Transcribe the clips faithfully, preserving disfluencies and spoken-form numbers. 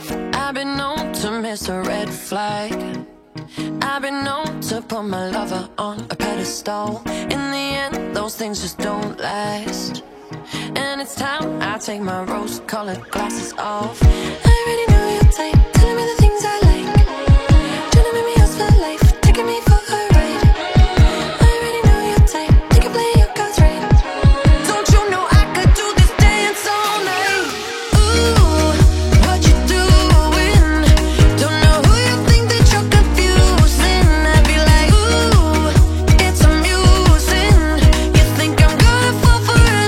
I've been known to miss a red flag. I've been known to put my lover on a pedestal. In the end, those things just don't last. And it's time I take my rose-colored glasses off. I already know your type, telling me the things I like, trying to make me yours for life, taking me for a ride. I already know your type, you can play your cards right. Don't you know I could do this dance all night? Ooh, what you doing? Don't know who you think that you're confusing. I'd be like, ooh, it's amusing. You think I'm gonna fall for an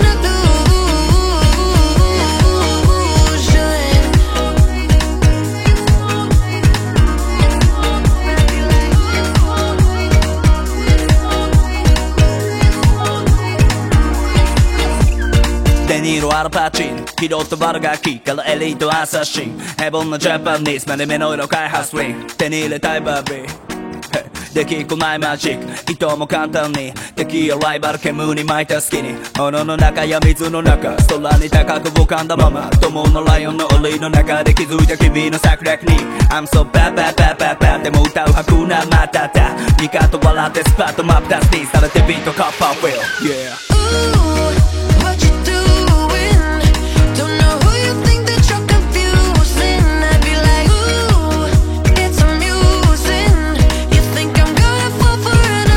デニーロアルパチンピロット悪ガキからエリートアサシンヘボンのジャパニーズまで目の色開発ウィン手に入れたいバービーできっこないマジック伊藤も簡単に敵やライバル煙に巻いた好きに炎の中や水の中空に高く浮かんだまま友のライオンの檻の中で気づいた君の策略に I'm so bad bad bad bad bad でも歌う白なまただ味方笑ってスパッと真っ二つにされてビートカッパーウィル Yeah Ooh, what you doing? Don't know who you think that you're confusing. I'd be like, ooh, it's amusing. You think I'm gonna fall for an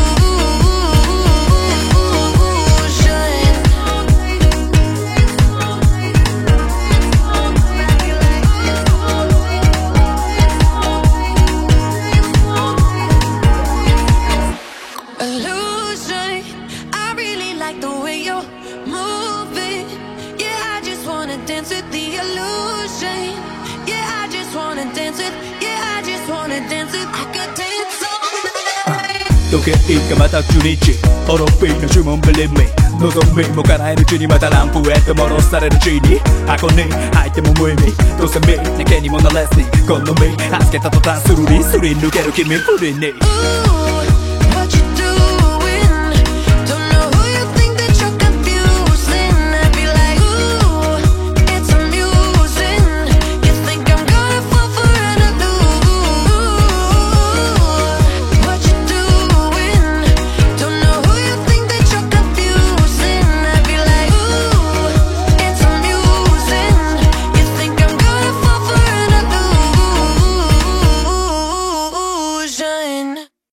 illusion. Illusion. I really like the way you're moving. Yeah, I just wanna dance with the illusion. Yeah, I just wanna dance with. Yeah, I just wanna dance with. I could dance all night. 時計がまたくにちホロビーの呪文 Believe me 望みも叶えるうちにまたランプへと戻される地に箱に入っても無意味どうせ見抜けにもなれずに好み預けた途端スルリスリ抜ける君不利に Ooh.